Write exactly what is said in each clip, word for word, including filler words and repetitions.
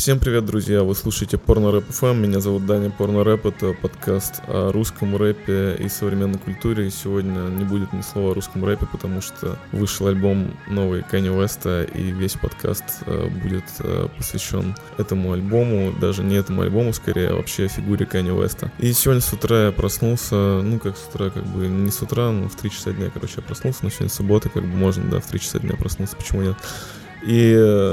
Всем привет, друзья! Вы слушаете Порно Рэп эф эм. Меня зовут Даня. Порно Рэп — это подкаст о русском рэпе и современной культуре. И сегодня не будет ни слова о русском рэпе, потому что вышел альбом новый Канье Уэста, и весь подкаст будет посвящен этому альбому. Даже не этому альбому, скорее, а вообще фигуре Канье Уэста. И сегодня с утра я проснулся, ну как с утра, как бы не с утра, но в три часа дня, короче, я проснулся. Но сегодня суббота, как бы можно, да, в три часа дня проснуться, почему нет? И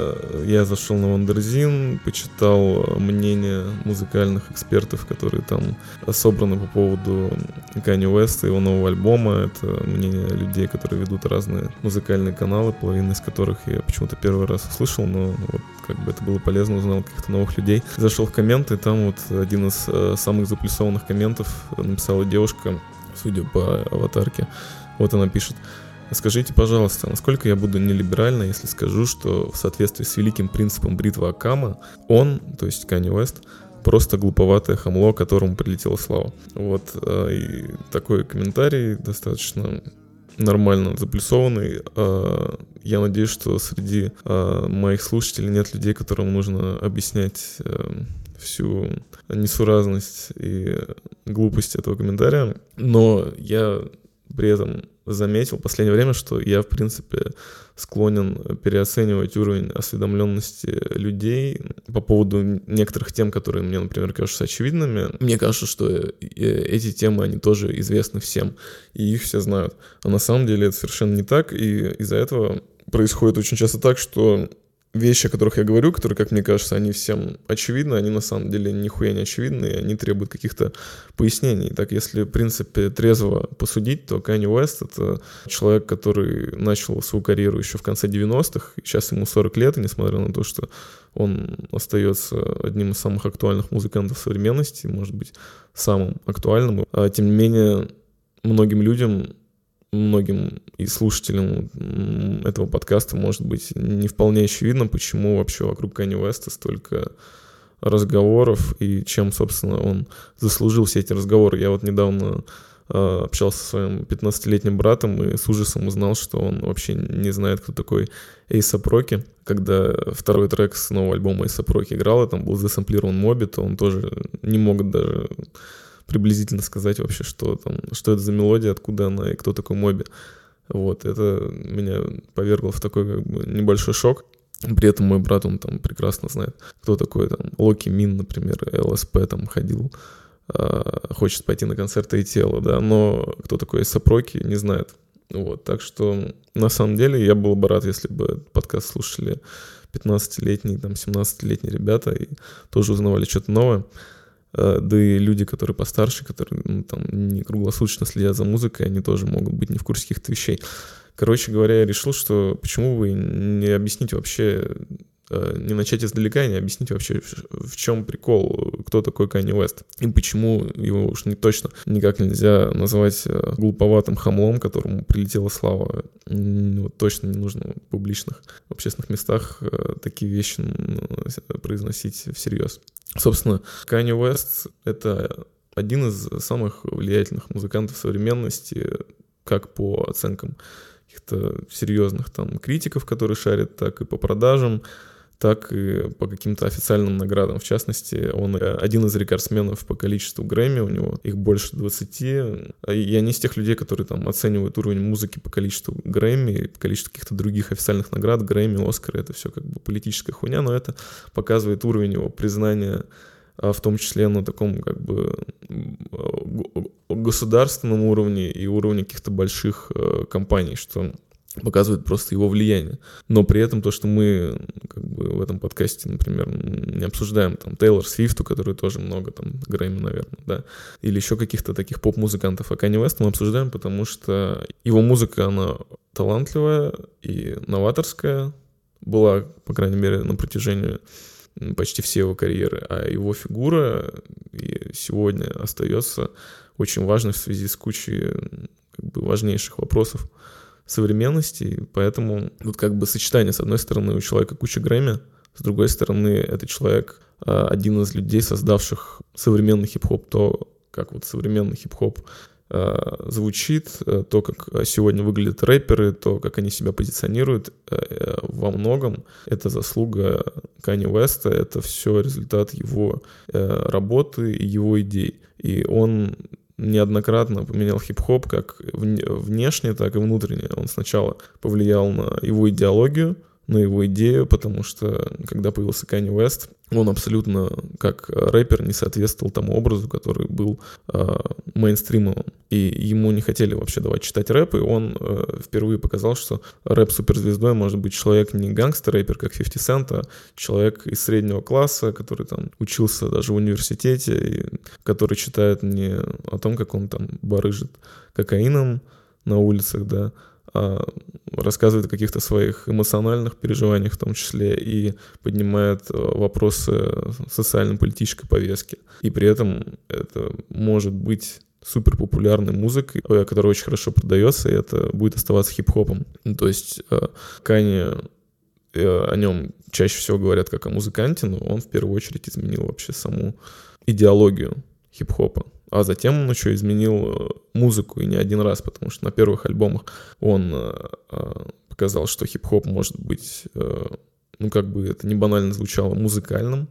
я зашел на Вандерзин, почитал мнения музыкальных экспертов, которые там собраны по поводу Канье Уэста и его нового альбома. Это мнение людей, которые ведут разные музыкальные каналы, половина из которых я почему-то первый раз услышал, но вот как бы это было полезно, узнал каких-то новых людей. Зашел в комменты, и там вот один из самых заплюсованных комментов написала девушка, судя по аватарке. Вот она пишет: «Скажите, пожалуйста, насколько я буду нелиберально, если скажу, что в соответствии с великим принципом бритвы Акама он, то есть Канье Уэст, просто глуповатое хамло, которому прилетела слава». Вот, и такой комментарий достаточно нормально заплюсованный. Я надеюсь, что среди моих слушателей нет людей, которым нужно объяснять всю несуразность и глупость этого комментария. Но я при этом заметил в последнее время, что я, в принципе, склонен переоценивать уровень осведомленности людей по поводу некоторых тем, которые мне, например, кажутся очевидными. Мне кажется, что эти темы, они тоже известны всем, и их все знают. А на самом деле это совершенно не так, и из-за этого происходит очень часто так, что вещи, о которых я говорю, которые, как мне кажется, они всем очевидны, они на самом деле нихуя не очевидны, и они требуют каких-то пояснений. Так, если, в принципе, трезво посудить, то Канье Уэст — это человек, который начал свою карьеру еще в конце девяностых, и сейчас ему сорок лет, и несмотря на то, что он остается одним из самых актуальных музыкантов современности, может быть, самым актуальным, а, тем не менее, многим людям, многим и слушателям этого подкаста может быть не вполне очевидно, почему вообще вокруг Канье Уэста столько разговоров и чем, собственно, он заслужил все эти разговоры. Я вот недавно э, общался со своим пятнадцатилетним братом и с ужасом узнал, что он вообще не знает, кто такой A$эй эс Rocky. Когда второй трек с нового альбома A$эй эс Rocky играл, и там был засэмплирован Моби, то он тоже не мог даже приблизительно сказать вообще, что там, что это за мелодия, откуда она и кто такой Моби. Вот, это меня повергло в такой как бы небольшой шок. При этом мой брат, он там прекрасно знает, кто такой там Локи Мин, например, эл эс пи там ходил, а, хочет пойти на концерт A$эй-Тела, да, но кто такой A$эй эс Rocky, не знает. Вот, так что на самом деле я был бы рад, если бы подкаст слушали пятнадцатилетние, там, семнадцатилетние ребята и тоже узнавали что-то новое. Да и люди, которые постарше, которые ну, там, не круглосуточно следят за музыкой, они тоже могут быть не в курсе каких-то вещей. Короче говоря, я решил, что почему бы не объяснить вообще, не начать издалека и не объяснить вообще, в чем прикол, кто такой Канье Уэст, и почему его уж не точно никак нельзя назвать глуповатым хамлом, которому прилетела слава. Вот точно не нужно в публичных, в общественных местах такие вещи произносить всерьез. Собственно, Канье Уэст — это один из самых влиятельных музыкантов современности, как по оценкам каких-то серьезных там критиков, которые шарят, так и по продажам, так и по каким-то официальным наградам. В частности, он один из рекордсменов по количеству Грэмми, у него их больше двадцати. Я не из тех людей, которые там оценивают уровень музыки по количеству Грэмми, по количеству каких-то других официальных наград. Грэмми, Оскар — это все как бы политическая хуйня, но это показывает уровень его признания, в том числе на таком как бы государственном уровне и уровне каких-то больших компаний, что показывает просто его влияние. Но при этом то, что мы как бы в этом подкасте, например, не обсуждаем там Тейлор Свифт, у которой тоже много там Грэмми, наверное, да, или еще каких-то таких поп-музыкантов, а Канье Уэста мы обсуждаем, потому что его музыка, она талантливая и новаторская, была, по крайней мере, на протяжении почти всей его карьеры, а его фигура и сегодня остается очень важной в связи с кучей как бы важнейших вопросов современности, поэтому тут как бы сочетание: с одной стороны у человека куча Грэмми, с другой стороны это человек, один из людей, создавших современный хип-хоп, то как вот современный хип-хоп звучит, то, как сегодня выглядят рэперы, то, как они себя позиционируют, во многом это заслуга Канье Уэста, это все результат его работы и его идей. И он неоднократно поменял хип-хоп как внешне, так и внутренне. Он сначала повлиял на его идеологию, на его идею, потому что, когда появился Канье Уэст, он абсолютно, как рэпер, не соответствовал тому образу, который был э, мейнстримовым. И ему не хотели вообще давать читать рэп, и он э, впервые показал, что рэп-суперзвездой может быть человек не гангстер-рэпер, как фифти Cent, а человек из среднего класса, который там учился даже в университете, и который читает не о том, как он там барыжит кокаином на улицах, да, а рассказывает о каких-то своих эмоциональных переживаниях в том числе и поднимает вопросы социально-политической повестки. И при этом это может быть супер популярной музыкой, которая очень хорошо продается, и это будет оставаться хип-хопом. То есть Канье, о нем чаще всего говорят как о музыканте, но он в первую очередь изменил вообще саму идеологию хип-хопа. А затем он еще изменил музыку, и не один раз, потому что на первых альбомах он показал, что хип-хоп может быть, ну как бы это не банально звучало, музыкальным.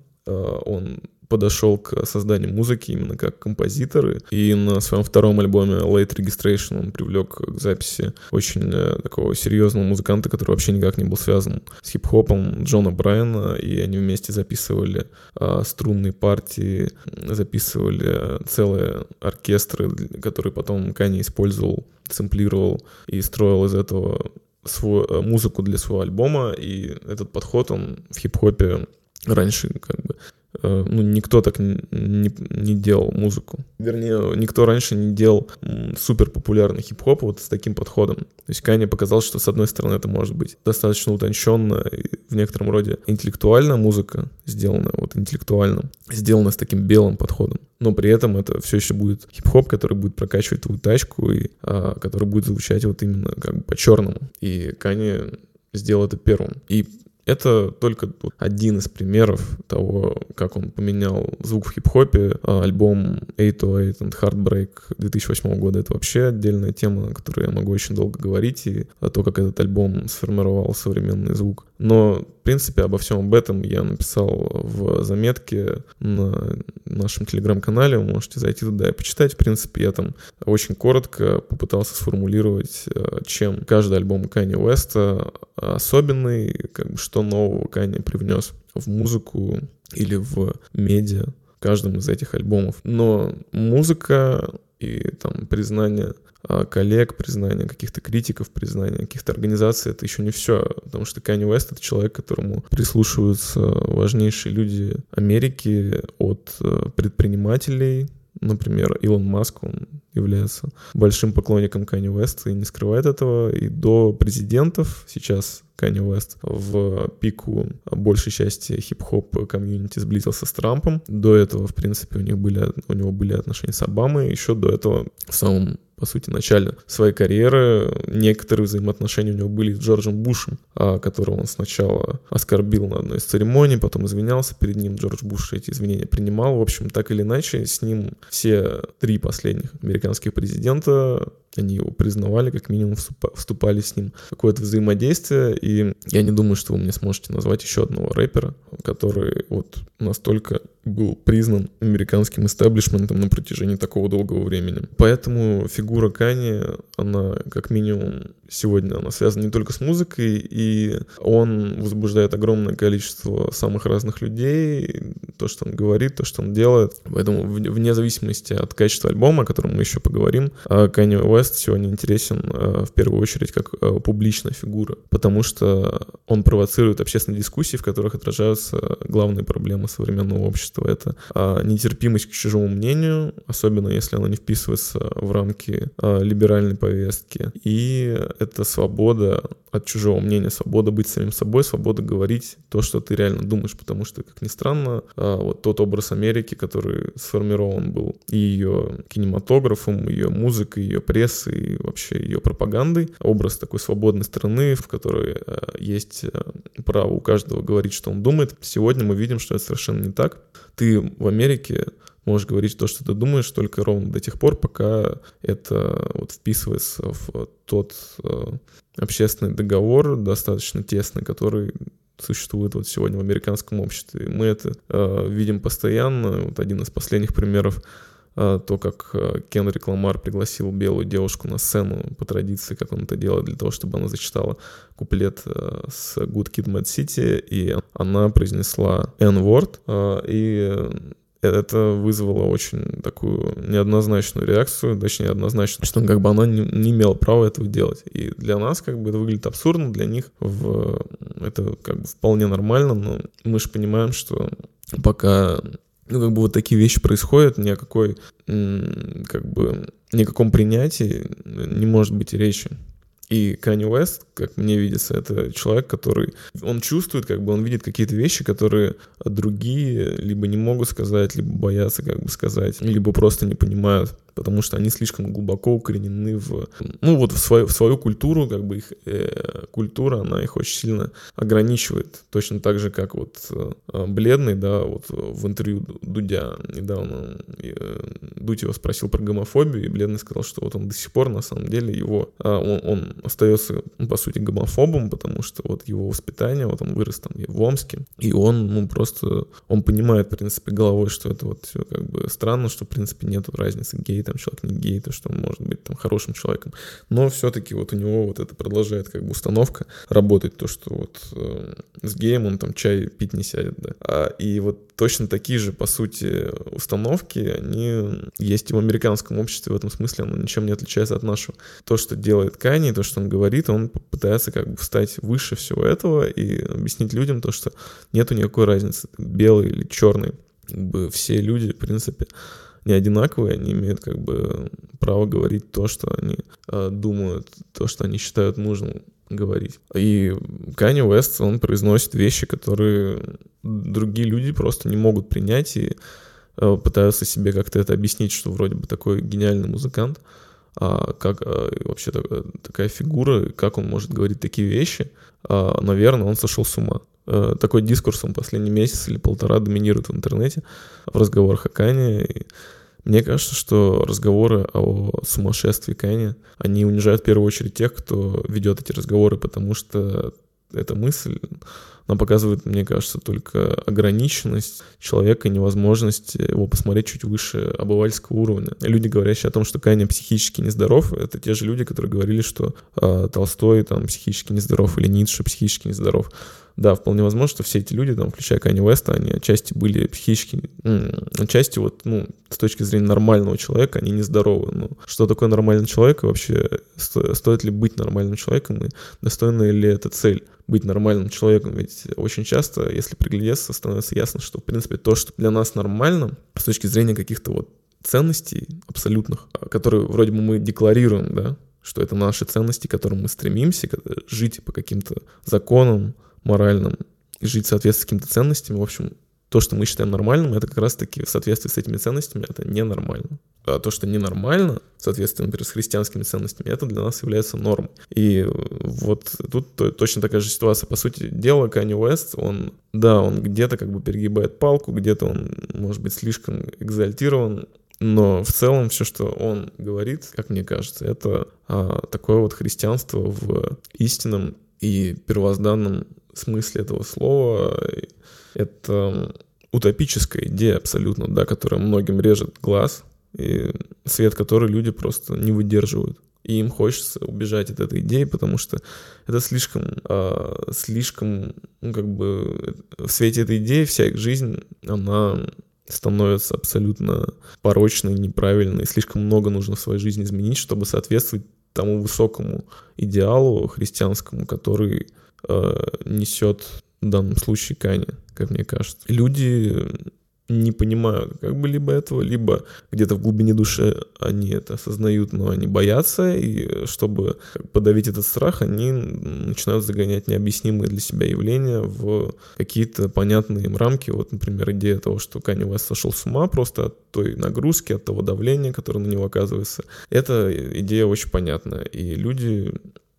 Он подошел к созданию музыки именно как композитор, и на своем втором альбоме Late Registration он привлек к записи очень такого серьезного музыканта, который вообще никак не был связан с хип-хопом, Джона Брайана, и они вместе записывали а, струнные партии, записывали целые оркестры, которые потом Канье использовал, сэмплировал и строил из этого свою музыку для своего альбома, и этот подход, он в хип-хопе раньше как бы ну, никто так не, не, не делал музыку. Вернее, никто раньше не делал супер популярный хип-хоп вот с таким подходом. То есть Канье показал, что с одной стороны это может быть достаточно утонченная и в некотором роде интеллектуальная музыка, сделанная вот интеллектуально, сделанная с таким белым подходом. Но при этом это все еще будет хип-хоп, который будет прокачивать твою тачку и а, который будет звучать вот именно как бы по-черному. И Канье сделал это первым. И это только один из примеров того, как он поменял звук в хип-хопе. Альбом eight oh eight and Heartbreak две тысячи восьмого года — это вообще отдельная тема, о которой я могу очень долго говорить, и о том, как этот альбом сформировал современный звук. Но, в принципе, обо всем об этом я написал в заметке на нашем телеграм-канале. Вы можете зайти туда и почитать. В принципе, я там очень коротко попытался сформулировать, чем каждый альбом Канье Уэста особенный, как бы, что нового Канье привнес в музыку или в медиа в каждом из этих альбомов. Но музыка и там признание коллег, признание каких-то критиков, признание каких-то организаций — это еще не все, потому что Канье Уэст — это человек, к которому прислушиваются важнейшие люди Америки, от предпринимателей, например, Илон Маск, он является большим поклонником Канье Уэста и не скрывает этого, и до президентов. Сейчас Канье Уэст в пику большей части хип-хоп комьюнити сблизился с Трампом. До этого, в принципе, у них были, у него были отношения с Обамой. Еще до этого, в самом, по сути, начале своей карьеры, некоторые взаимоотношения у него были с Джорджем Бушем, которого он сначала оскорбил на одной из церемоний, потом извинялся перед ним. Джордж Буш эти извинения принимал. В общем, так или иначе, с ним все три последних американских президента, они его признавали, как минимум вступали с ним в какое-то взаимодействие, и я не думаю, что вы мне сможете назвать еще одного рэпера, который вот настолько был признан американским истеблишментом на протяжении такого долгого времени. Поэтому фигура Канье, она как минимум сегодня она связана не только с музыкой, и он возбуждает огромное количество самых разных людей, то, что он говорит, то, что он делает. Поэтому вне зависимости от качества альбома, о котором мы еще поговорим, Канье Уэст сегодня интересен в первую очередь как публичная фигура, потому что он провоцирует общественные дискуссии, в которых отражаются главные проблемы современного общества. Это нетерпимость к чужому мнению, особенно если оно не вписывается в рамки либеральной повестки, и это свобода от чужого мнения, свобода быть самим собой, свобода говорить то, что ты реально думаешь, потому что, как ни странно, вот тот образ Америки, который сформирован был и ее кинематографом, ее музыкой, ее прессой, и вообще ее пропагандой, образ такой свободной страны, в которой есть право у каждого говорить, что он думает, сегодня мы видим, что это совершенно не так. Ты в Америке можешь говорить то, что ты думаешь, только ровно до тех пор, пока это вот вписывается в тот э, общественный договор, достаточно тесный, который существует вот сегодня в американском обществе. И мы это э, видим постоянно. Вот один из последних примеров э, то, как э, Кендрик Ламар пригласил белую девушку на сцену по традиции, как он это делает, для того, чтобы она зачитала куплет э, с Good Kid, Mad City, и она произнесла N-word, э, и это вызвало очень такую неоднозначную реакцию, точнее, однозначно, что как бы она не, не имела права этого делать. И для нас как бы это выглядит абсурдно, для них в, это как бы вполне нормально, но мы же понимаем, что пока ну, как бы вот такие вещи происходят, ни о какой, как бы, ни о каком принятии не может быть и речи. И Канье Уэст, как мне видится, это человек, который... Он чувствует, как бы он видит какие-то вещи, которые другие либо не могут сказать, либо боятся как бы сказать, либо просто не понимают, потому что они слишком глубоко укоренены в... Ну вот в свою, в свою культуру, как бы их э, культура, она их очень сильно ограничивает. Точно так же, как вот э, Бледный, да, вот в интервью Дудя недавно э, Дудь его спросил про гомофобию, и Бледный сказал, что вот он до сих пор, на самом деле, его... Э, он, он остается, ну, по сути, гомофобом, потому что вот его воспитание, вот он вырос там в Омске, и он, ну, просто, он понимает, в принципе, головой, что это вот все как бы странно, что, в принципе, нету разницы, гей там человек, не гей, то, что он может быть там хорошим человеком, но все-таки вот у него вот это продолжает как бы установка работать, то, что вот э, с геем он там чай пить не сядет, да, а, и вот точно такие же, по сути, установки, они есть и в американском обществе, в этом смысле оно ничем не отличается от нашего. То, что делает Канье, то, что он говорит, он пытается как бы встать выше всего этого и объяснить людям то, что нету никакой разницы, белый или черный. Как бы все люди, в принципе, не одинаковые, они имеют как бы право говорить то, что они э, думают, то, что они считают нужным говорить. И Канье Уэст, он произносит вещи, которые другие люди просто не могут принять и э, пытаются себе как-то это объяснить, что вроде бы такой гениальный музыкант, а как а, вообще так, такая фигура, как он может говорить такие вещи, а, наверное, он сошел с ума. А, такой дискурс он последний месяц или полтора доминирует в интернете в разговорах о Канье. И мне кажется, что разговоры о сумасшествии Канье, они унижают в первую очередь тех, кто ведет эти разговоры, потому что эта мысль, она показывает, мне кажется, только ограниченность человека, невозможность его посмотреть чуть выше обывательского уровня. Люди, говорящие о том, что Канье психически нездоров, это те же люди, которые говорили, что э, Толстой там психически нездоров или Ницше психически нездоров. Да, вполне возможно, что все эти люди, там, включая Канье Уэста, они отчасти были психически, отчасти вот, ну, с точки зрения нормального человека, они нездоровы. Но что такое нормальный человек и вообще сто, стоит ли быть нормальным человеком и достойна ли эта цель быть нормальным человеком? Ведь очень часто, если приглядеться, становится ясно, что, в принципе, то, что для нас нормально, с точки зрения каких-то вот ценностей абсолютных, которые вроде бы мы декларируем, да, что это наши ценности, к которым мы стремимся, жить по каким-то законам, моральным, и жить в соответствии с какими-то ценностями. В общем, то, что мы считаем нормальным, это как раз-таки в соответствии с этими ценностями, это ненормально. А то, что ненормально, в соответствии, например, с христианскими ценностями, это для нас является нормой. И вот тут точно такая же ситуация. По сути дела, Канье Уэст, он, да, он где-то как бы перегибает палку, где-то он, может быть, слишком экзальтирован, но в целом все, что он говорит, как мне кажется, это а, такое вот христианство в истинном и первозданном смысле этого слова. Это утопическая идея абсолютно, да, которая многим режет глаз, и свет которой люди просто не выдерживают. И им хочется убежать от этой идеи, потому что это слишком, э, слишком, ну, как бы, в свете этой идеи вся их жизнь, она становится абсолютно порочной, неправильной, слишком много нужно в своей жизни изменить, чтобы соответствовать тому высокому идеалу христианскому, который э, несет в данном случае Канье, как мне кажется. Люди не понимают как бы либо этого, либо где-то в глубине души они это осознают, но они боятся, и чтобы подавить этот страх, они начинают загонять необъяснимые для себя явления в какие-то понятные им рамки. Вот, например, идея того, что Канье Уэст сошел с ума просто от той нагрузки, от того давления, которое на него оказывается. Эта идея очень понятная, и люди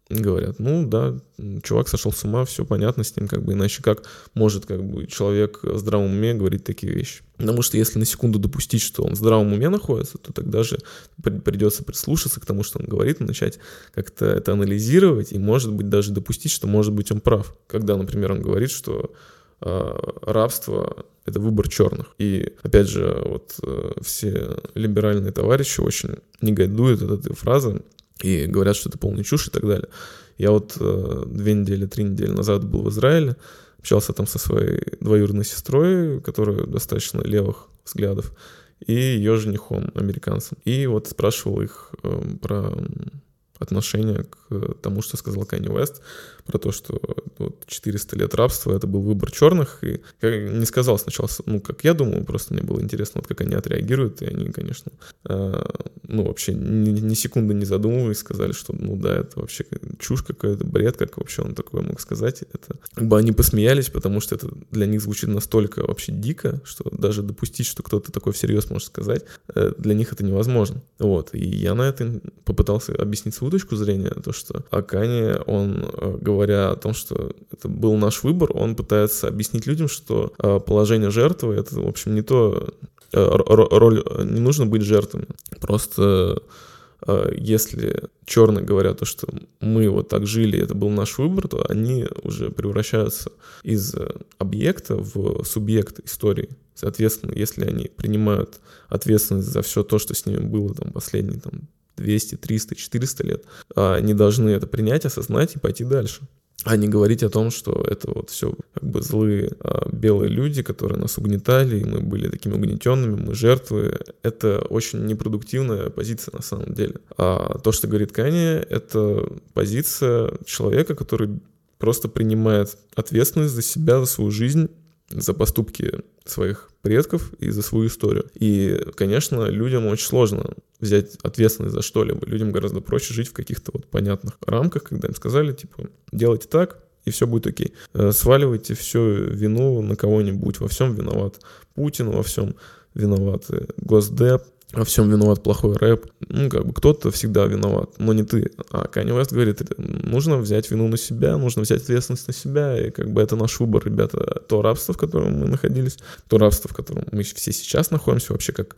говорят, ну да, чувак сошел с ума, все понятно с ним, как бы иначе как может как бы человек в здравом уме говорить такие вещи. Потому что если на секунду допустить, что он в здравом уме находится, то тогда же придется прислушаться к тому, что он говорит, начать как-то это анализировать и, может быть, даже допустить, что, может быть, он прав. Когда, например, он говорит, что э, рабство — это выбор черных. И, опять же, вот э, все либеральные товарищи очень негодуют от этой фразы и говорят, что это полная чушь и так далее. Я вот э, две недели, три недели назад был в Израиле, общался там со своей двоюродной сестрой, которая достаточно левых взглядов, и ее женихом, американцем. И вот спрашивал их э, про отношение к тому, что сказал Канье Уэст, про то, что вот, четыреста лет рабства — это был выбор черных, и я не сказал сначала, ну, как я думал, просто мне было интересно, вот как они отреагируют, и они, конечно, э, ну, вообще ни, ни секунды не задумываясь, сказали, что, ну, да, это вообще чушь какая-то, бред, как вообще он такое мог сказать, это, как бы они посмеялись, потому что это для них звучит настолько вообще дико, что даже допустить, что кто-то такой всерьез может сказать, э, для них это невозможно, вот, и я на это попытался объяснить свою точку зрения, то, что Канье, он э, говоря о том, что это был наш выбор, он пытается объяснить людям, что э, положение жертвы — это, в общем, не то, э, роль, не нужно быть жертвами. Просто э, если черные говорят, то, что мы вот так жили, это был наш выбор, то они уже превращаются из объекта в субъект истории. Соответственно, если они принимают ответственность за все то, что с ними было там последние там, двести, триста, четыреста лет, они должны это принять, осознать и пойти дальше. А не говорить о том, что это вот все как бы злые а, белые люди, которые нас угнетали, и мы были такими угнетенными, мы жертвы. Это очень непродуктивная позиция на самом деле. А то, что говорит Канье, это позиция человека, который просто принимает ответственность за себя, за свою жизнь, за поступки своих предков и за свою историю. И, конечно, людям очень сложно взять ответственность за что-либо. Людям гораздо проще жить в каких-то вот понятных рамках, когда им сказали, типа, делайте так, и все будет окей. Сваливайте всю вину на кого-нибудь, во всем виноват Путин, во всем виноват Госдеп, во всем виноват плохой рэп. Ну, как бы кто-то всегда виноват, но не ты. А Канье Уэст говорит, нужно взять вину на себя, нужно взять ответственность на себя, и как бы это наш выбор, ребята. То рабство, в котором мы находились, то рабство, в котором мы все сейчас находимся, вообще как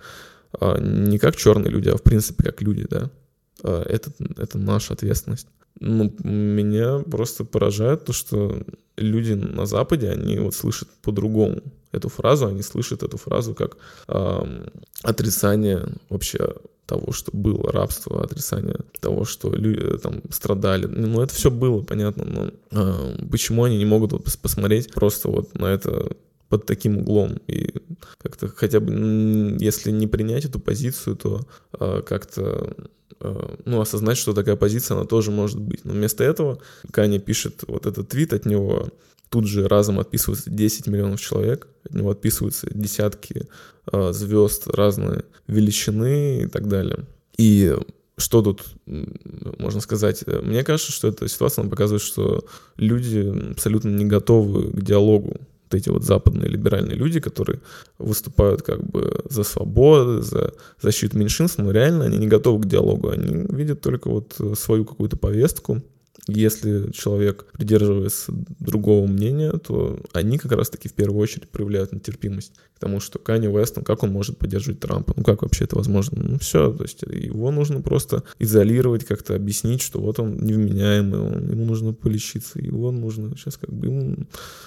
не как черные люди, а в принципе как люди, да. Это, это наша ответственность. Ну, меня просто поражает то, что люди на Западе, они вот слышат по-другому эту фразу, они слышат эту фразу как э, отрицание вообще того, что было рабство, отрицание того, что люди там страдали. Ну, это все было, понятно, но э, почему они не могут вот посмотреть просто вот на это под таким углом и как-то хотя бы, если не принять эту позицию, то э, как-то ну, осознать, что такая позиция, она тоже может быть. Но вместо этого Канье пишет вот этот твит, от него тут же разом отписываются десять миллионов человек, от него отписываются десятки э, звезд разной величины и так далее. И что тут можно сказать? Мне кажется, что эта ситуация нам показывает, что люди абсолютно не готовы к диалогу. Вот эти вот западные либеральные люди, которые выступают как бы за свободу, за защиту меньшинств, но реально они не готовы к диалогу, они видят только вот свою какую-то повестку. Если человек придерживается другого мнения, то они как раз-таки в первую очередь проявляют нетерпимость к тому, что Канье Уэст, ну как он может поддерживать Трампа, ну как вообще это возможно? Ну все, то есть его нужно просто изолировать, как-то объяснить, что вот он невменяемый, он, ему нужно полечиться, его нужно сейчас как бы ему...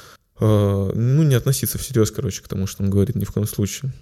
ну, не относиться всерьез, короче, к тому, что он говорит, ни в коем случае.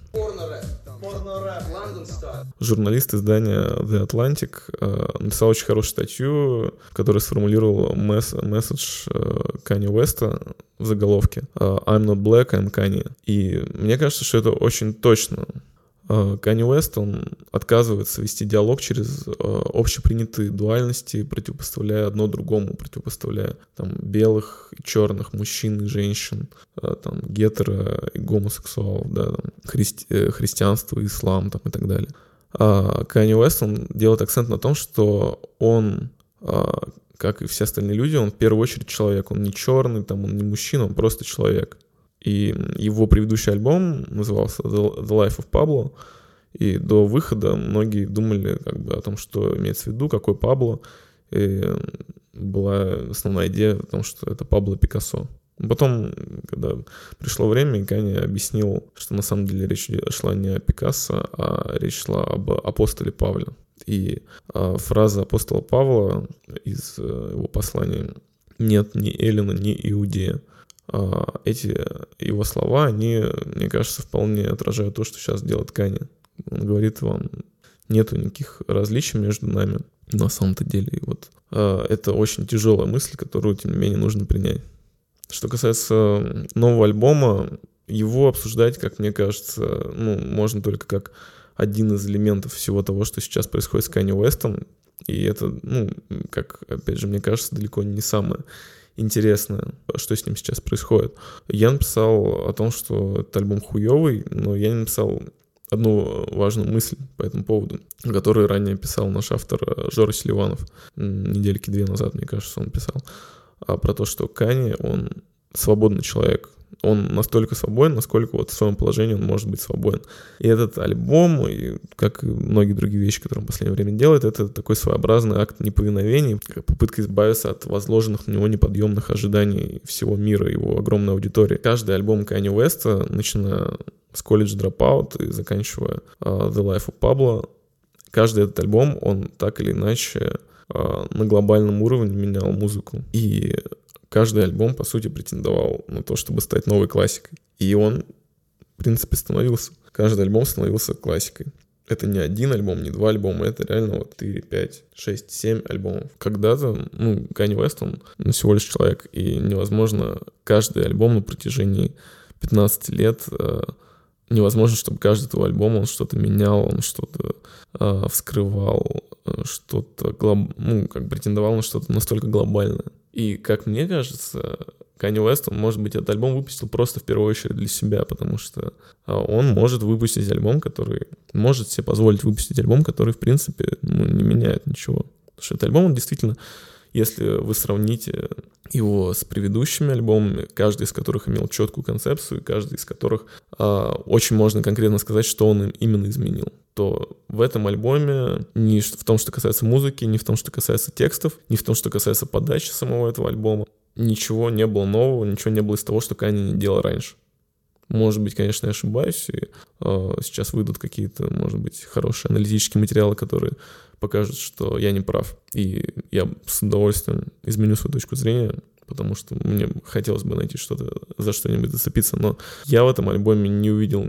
Журналист издания The Atlantic э, написал очень хорошую статью, которая сформулировала месс- месседж э, Канье Уэста в заголовке «I'm not black, I'm Kanye». И мне кажется, что это очень точно. Канье Уэст, он отказывается вести диалог через э, общепринятые дуальности, противопоставляя одно другому, противопоставляя там белых и черных, мужчин и женщин, э, там гетеро и гомосексуалов, да, там, христи- э, христианство, ислам там, и так далее. А Канье Уэст, он делает акцент на том, что он, э, как и все остальные люди, он в первую очередь человек, он не черный, там, он не мужчина, он просто человек. И его предыдущий альбом назывался The Life of Pablo, и до выхода многие думали как бы о том, что имеется в виду, какой Пабло. И была основная идея о том, что это Пабло Пикассо. Потом, когда пришло время, Канье объяснил, что на самом деле речь шла не о Пикассо, а речь шла об апостоле Павле. И а, фраза апостола Павла из а, его послания «нет ни Эллина, ни Иудея». А, эти его слова, они, мне кажется, вполне отражают то, что сейчас делает Канье. Он говорит вам, нету никаких различий между нами на самом-то деле. И вот а, это очень тяжелая мысль, которую, тем не менее, нужно принять. Что касается нового альбома, его обсуждать, как мне кажется, ну, можно только как один из элементов всего того, что сейчас происходит с Канье Уэстом. И это, ну, как, опять же, мне кажется, далеко не самое интересное, что с ним сейчас происходит. Я написал о том, что этот альбом хуёвый, но я не написал одну важную мысль по этому поводу, которую ранее писал наш автор Жора Селиванов. Недельки две назад, мне кажется, он писал. А про то, что Канье, он свободный человек. Он настолько свободен, насколько вот в своем положении он может быть свободен. И этот альбом, и как и многие другие вещи, которые он в последнее время делает, это такой своеобразный акт неповиновения, попытка избавиться от возложенных на него неподъемных ожиданий всего мира, его огромной аудитории. Каждый альбом Канье Уэста, начиная с College Dropout и заканчивая uh, The Life of Pablo, каждый этот альбом, он так или иначе на глобальном уровне менял музыку. И каждый альбом, по сути, претендовал на то, чтобы стать новой классикой. И он, в принципе, становился. Каждый альбом становился классикой. Это не один альбом, не два альбома, это реально вот четыре, пять, шесть, семь альбомов. Когда-то, ну, Канье Уэст, он ну, всего лишь человек, и невозможно каждый альбом на протяжении пятнадцати лет... Невозможно, чтобы каждый твой альбом, он что-то менял, он что-то э, вскрывал, что-то, глоб... ну, как претендовал на что-то настолько глобальное. И, как мне кажется, Канье Уэст, он, может быть, этот альбом выпустил просто в первую очередь для себя, потому что э, он может выпустить альбом, который... Может себе позволить выпустить альбом, который, в принципе, ну, не меняет ничего. Потому что этот альбом, он действительно... Если вы сравните его с предыдущими альбомами, каждый из которых имел четкую концепцию, каждый из которых э, очень можно конкретно сказать, что он именно изменил, то в этом альбоме ни в том, что касается музыки, ни в том, что касается текстов, ни в том, что касается подачи самого этого альбома, ничего не было нового, ничего не было из того, что Канье не делал раньше. Может быть, конечно, я ошибаюсь, и э, сейчас выйдут какие-то, может быть, хорошие аналитические материалы, которые покажут, что я не прав. И я с удовольствием изменю свою точку зрения, потому что мне хотелось бы найти что-то, за что-нибудь зацепиться. Но я в этом альбоме не увидел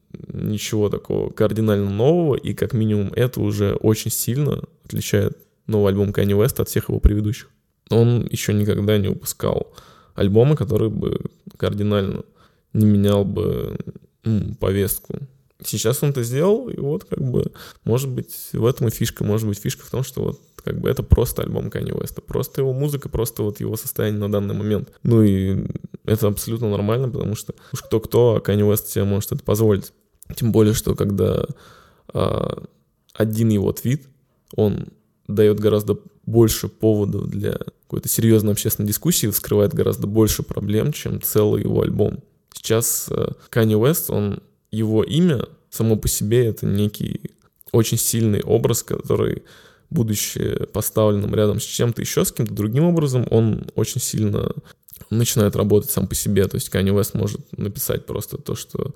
ничего такого кардинально нового, и как минимум это уже очень сильно отличает новый альбом Канье Уэста от всех его предыдущих. Он еще никогда не выпускал альбомы, который бы кардинально не менял бы м, повестку. Сейчас он это сделал, и вот как бы, может быть, в этом и фишка. Может быть, фишка в том, что вот как бы это просто альбом Канье Уэста. Просто его музыка, просто вот его состояние на данный момент. Ну и это абсолютно нормально, потому что уж кто-кто, а Канье Уэст себе может это позволить. Тем более, что когда а, один его твит, он дает гораздо больше поводов для какой-то серьезной общественной дискуссии, вскрывает гораздо больше проблем, чем целый его альбом. Сейчас Канье Уэст, он, его имя само по себе это некий очень сильный образ, который, будучи поставленным рядом с чем-то еще, с каким-то другим образом, он очень сильно начинает работать сам по себе. То есть Канье Уэст может написать просто то, что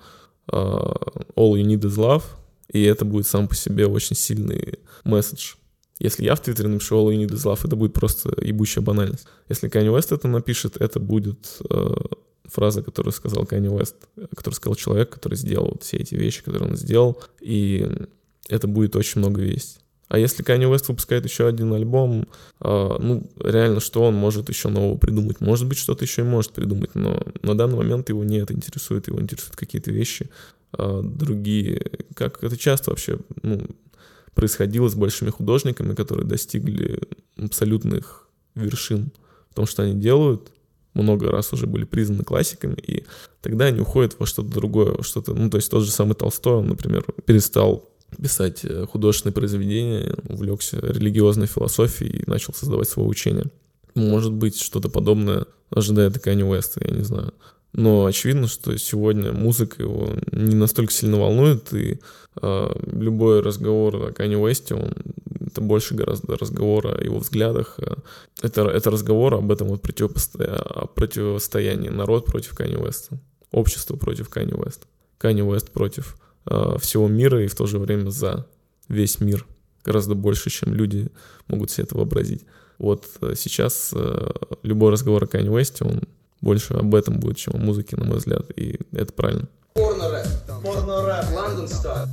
uh, all you need is love, и это будет сам по себе очень сильный месседж. Если я в Твиттере напишу all you need is love, это будет просто ебучая банальность. Если Канье Уэст это напишет, это будет... Uh, фраза, которую сказал Канье Уэст, которую сказал человек, который сделал вот все эти вещи, которые он сделал, и это будет очень много весть. А если Канье Уэст выпускает еще один альбом, э, ну, реально, что он может еще нового придумать? Может быть, что-то еще и может придумать, но на данный момент его не это интересует, его интересуют какие-то вещи э, другие, как это часто вообще, ну, происходило с большими художниками, которые достигли абсолютных вершин в том, что они делают, много раз уже были признаны классиками, и тогда они уходят во что-то другое, во что-то, ну, то есть тот же самый Толстой, он, например, перестал писать художественные произведения, увлекся религиозной философией и начал создавать свое учение. Может быть, что-то подобное ожидает и Канье Уэста, я не знаю. Но очевидно, что сегодня музыка его не настолько сильно волнует, и э, любой разговор о Канье Уэсте, он это больше гораздо разговор о его взглядах. Это, это разговор об этом вот противопосто... о противостоянии народ против Канье Уэста, общество против Канье Уэста, Канье Уэст против э, всего мира и в то же время за весь мир. Гораздо больше, чем люди могут себе это вообразить. Вот сейчас э, любой разговор о Канье Уэсте, он больше об этом будет, чем о музыке, на мой взгляд, и это правильно. Порно-рэп. Порно-рэп. London Style.